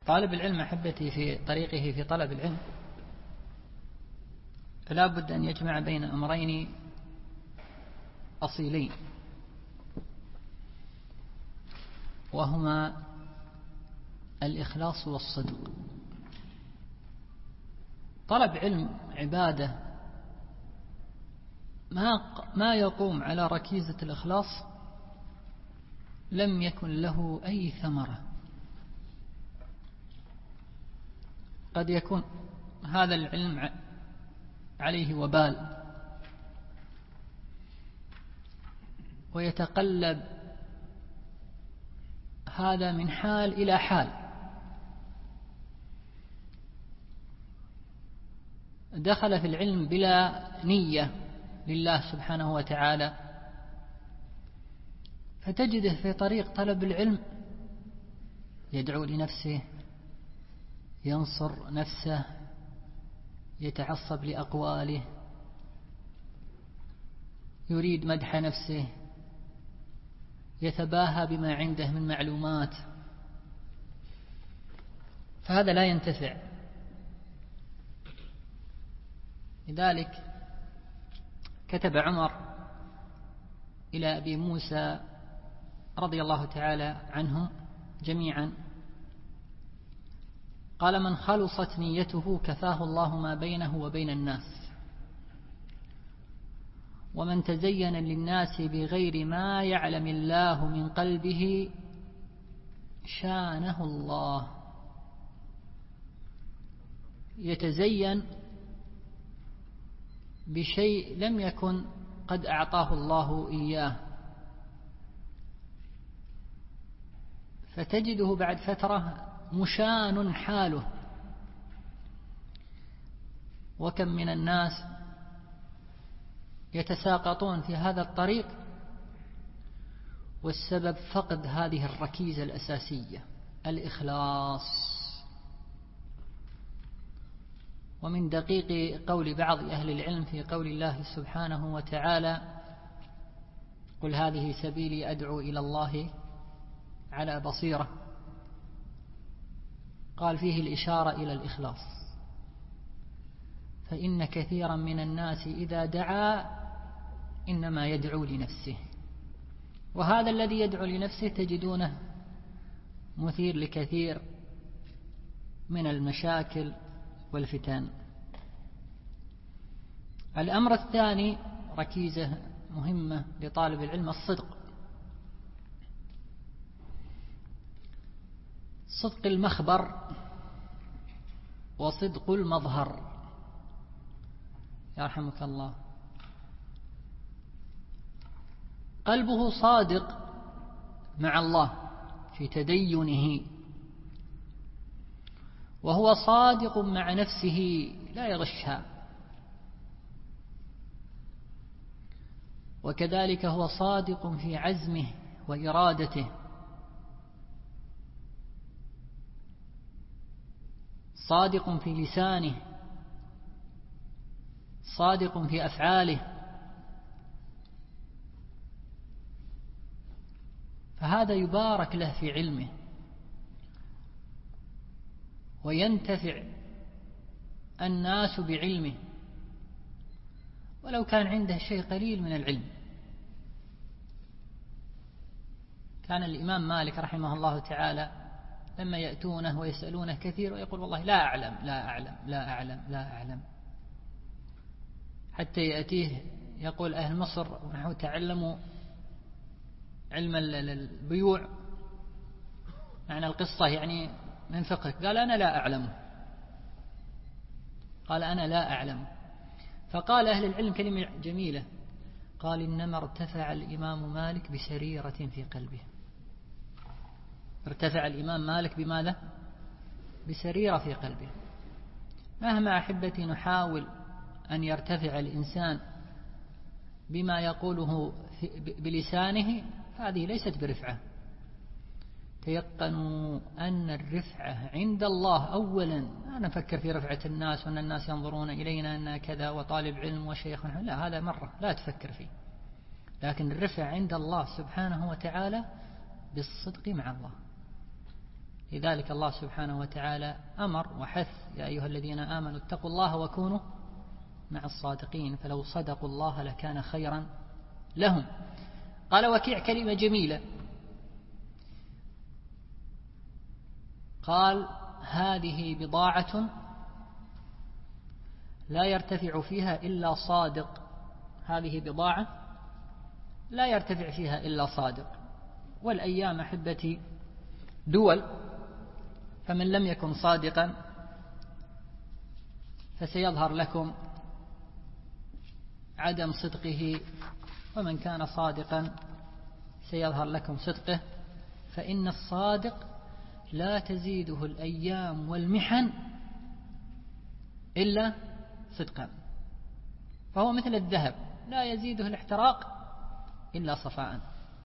طالب العلم أحبتي في طريقه في طلب العلم فلا بد أن يجمع بين أمرين أصيلين، وهما الإخلاص والصدق. طلب علم عبادة ما يقوم على ركيزة الإخلاص لم يكن له أي ثمرة. قد يكون هذا العلم عليه وبال، ويتقلب هذا من حال إلى حال. دخل في العلم بلا نية لله سبحانه وتعالى، فتجده في طريق طلب العلم يدعو لنفسه، ينصر نفسه، يتعصب لأقواله، يريد مدح نفسه، يتباهى بما عنده من معلومات، فهذا لا ينتفع. لذلك كتب عمر إلى أبي موسى رضي الله تعالى عنهم جميعا، قال: من خلصت نيته كفاه الله ما بينه وبين الناس، ومن تزين للناس بغير ما يعلم الله من قلبه شانه الله. يتزين بشيء لم يكن قد أعطاه الله إياه، فتجده بعد فترة مشان حاله. وكم من الناس يتساقطون في هذا الطريق، والسبب فقد هذه الركيزة الأساسية، الإخلاص. ومن دقيق قول بعض أهل العلم في قول الله سبحانه وتعالى: قل هذه سبيلي أدعو إلى الله على بصيرة، قال فيه الإشارة إلى الإخلاص، فإن كثيرا من الناس إذا دعا إنما يدعو لنفسه، وهذا الذي يدعو لنفسه تجدونه مثير لكثير من المشاكل والفتن. الأمر الثاني، ركيزة مهمة لطالب العلم، الصدق. صدق المخبر وصدق المظهر، يرحمك الله. قلبه صادق مع الله في تدينه، وهو صادق مع نفسه لا يغشها، وكذلك هو صادق في عزمه وإرادته، صادق في لسانه، صادق في أفعاله. فهذا يبارك له في علمه، وينتفع الناس بعلمه ولو كان عنده شيء قليل من العلم. كان الإمام مالك رحمه الله تعالى لما يأتونه ويسألونه كثير ويقول: والله لا أعلم لا أعلم لا أعلم لا أعلم، حتى يأتيه يقول أهل مصر: ونحن تعلموا علم البيوع، معنى القصة يعني من فقه. قال: أنا لا أعلم، قال: أنا لا أعلم. فقال أهل العلم كلمة جميلة، قال: إنما ارتفع الإمام مالك بسريرة في قلبه. ارتفع الإمام مالك بماذا؟ بسريرة في قلبه. مهما أحبتي نحاول أن يرتفع الإنسان بما يقوله بلسانه، هذه ليست برفعة. تيقنوا أن الرفعة عند الله أولا. لا نفكر في رفعة الناس وأن الناس ينظرون إلينا أننا كذا وطالب علم وشيخ، لا، هذا مرة لا تفكر فيه. لكن الرفعة عند الله سبحانه وتعالى بالصدق مع الله. لذلك الله سبحانه وتعالى أمر وحث: يا أيها الذين آمنوا اتقوا الله وكونوا مع الصادقين، فلو صدقوا الله لكان خيرا لهم. قال وكيع كلمة جميلة، قال: هذه بضاعة لا يرتفع فيها إلا صادق. هذه بضاعة لا يرتفع فيها إلا صادق. والأيام أحبتي دول، فمن لم يكن صادقا فسيظهر لكم عدم صدقه، ومن كان صادقا سيظهر لكم صدقه، فإن الصادق لا تزيده الأيام والمحن إلا صدقا، فهو مثل الذهب لا يزيده الاحتراق إلا صفاء.